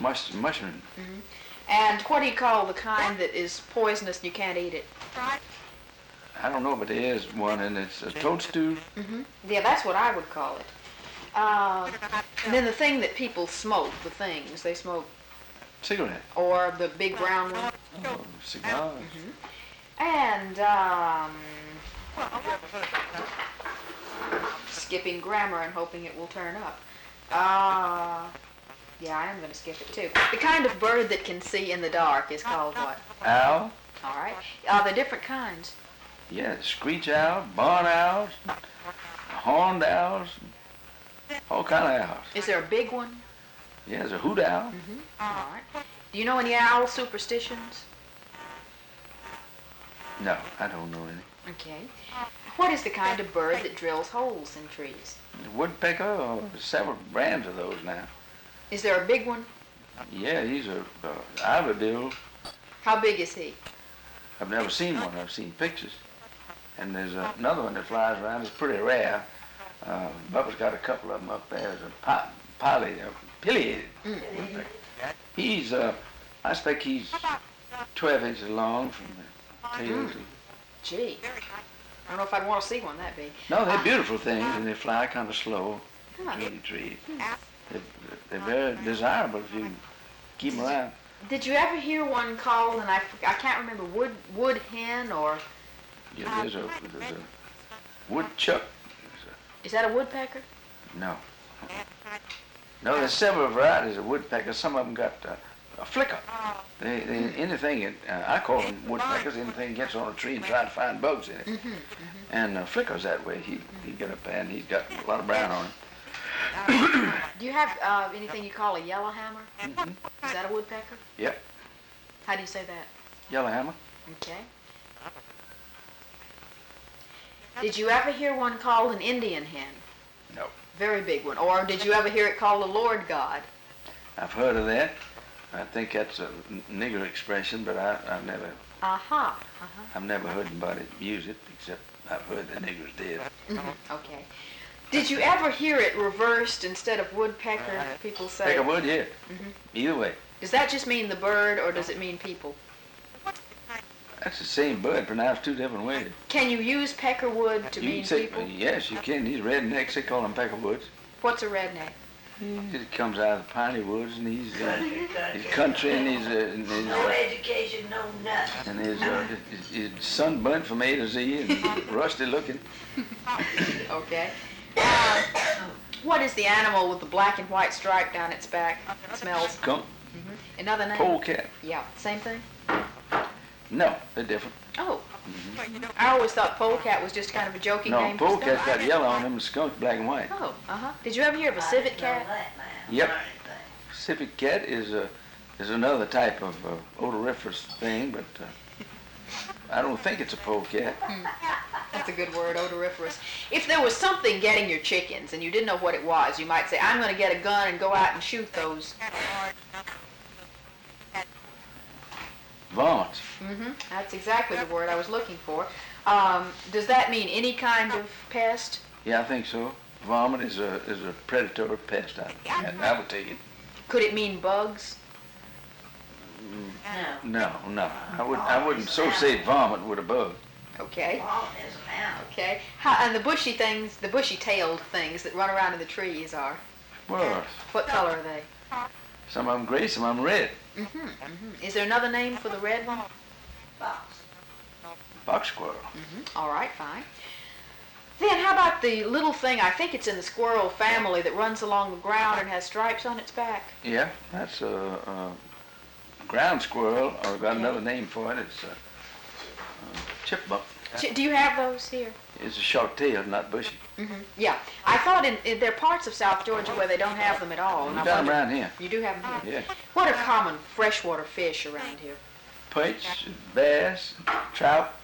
mushroom. Mm-hmm. And what do you call the kind that is poisonous and you can't eat it? I don't know, but there is one, and it's a toadstool. Mm-hmm. Yeah, that's what I would call it. And then the thing that people smoke, the things they smoke. Cigarette. Or the big brown one. Oh, cigars. Mm-hmm. And, skipping grammar and hoping it will turn up. Yeah, I am going to skip it too. The kind of bird that can see in the dark is called what? Owl. All right. Are there different kinds? Yeah, screech owl, barn owls, horned owls, all kind of owls. Is there a big one? Yeah, there's a hoot owl. Mm-hmm. All right. Do you know any owl superstitions? No, I don't know any. Okay. What is the kind of bird that drills holes in trees? Woodpecker, or several brands of those now. Is there a big one? Yeah, he's a Iredale. How big is he? I've never seen one. I've seen pictures. And there's another one that flies around. It's pretty rare. Bubba's got a couple of them up there. There's a pileated. Mm-hmm. He's, I expect he's 12 inches long from the tail to... Gee. I don't know if I'd want to see one that big. No, they're beautiful things, and they fly kind of slow. Huh. Little trees. They're very desirable if you keep them around. Did you ever hear one called, and I can't remember, wood hen or... Yeah, there's a woodchuck. Is that a woodpecker? No. No, there's several varieties of woodpeckers. Some of them got a flicker. Anything, I call them woodpeckers, anything gets on a tree and try to find bugs in it. Mm-hmm, mm-hmm. And flickers that way. He get up there and he's got a lot of brown on him. Do you have anything you call a yellowhammer? Mm-hmm. Is that a woodpecker? Yep. How do you say that? Yellowhammer. Okay. Did you ever hear one called an Indian hen? No. Very big one. Or did you ever hear it called a Lord God? I've heard of that. I think that's a nigger expression, but I've never. Aha. I've never heard anybody use it, except I've heard the niggers did. Mm-hmm. Okay. Did you ever hear it reversed instead of woodpecker? People say. Peckerwood, yeah. Mm-hmm. Either way. Does that just mean the bird, or does it mean people? That's the same bird pronounced two different ways. Can you use peckerwood to You mean can say, people? yes, you can. These rednecks, they call them peckerwoods. What's a redneck? He comes out of the piney woods, and he's country, and he's no education, no nothing. and he's sunburnt from A to Z and rusty looking. Okay. What is the animal with the black and white stripe down its back? It smells. Skunk. Mm-hmm. Another name? Polecat. Yeah, same thing? No, they're different. Oh. Mm-hmm. I always thought polecat was just kind of a joking name for polecat's stuff. got yellow on them, and skunk's black and white. Oh, Did you ever hear of a civet cat? Yep. Civet cat is another type of odoriferous thing, but I don't think it's a polecat. That's a good word, odoriferous. If there was something getting your chickens and you didn't know what it was, you might say, I'm going to get a gun and go out and shoot those. Varmints. Mm-hmm. That's exactly the word I was looking for. Does that mean any kind of pest? Yeah, I think so. Varmint is a predatory pest. I would take it. Could it mean bugs? No. I wouldn't associate varmint with a bug. Okay. Okay. And the bushy things, the bushy-tailed things that run around in the trees are? Well, What color are they? some of them gray, some of them red. Mm-hmm. Mm-hmm. Is there another name for the red one? Box squirrel. Mm-hmm. All right, fine. Then how about the little thing, I think it's in the squirrel family, that runs along the ground and has stripes on its back? Yeah, that's a ground squirrel, or got another name for it. It's a chipmunk. Do you have those here? It's a short tail, not bushy. Mm-hmm. Yeah. I thought there are parts of South Georgia where they don't have them at all. You got them around here. You do have them here? Yeah. What are common freshwater fish around here? Perch, bass, trout,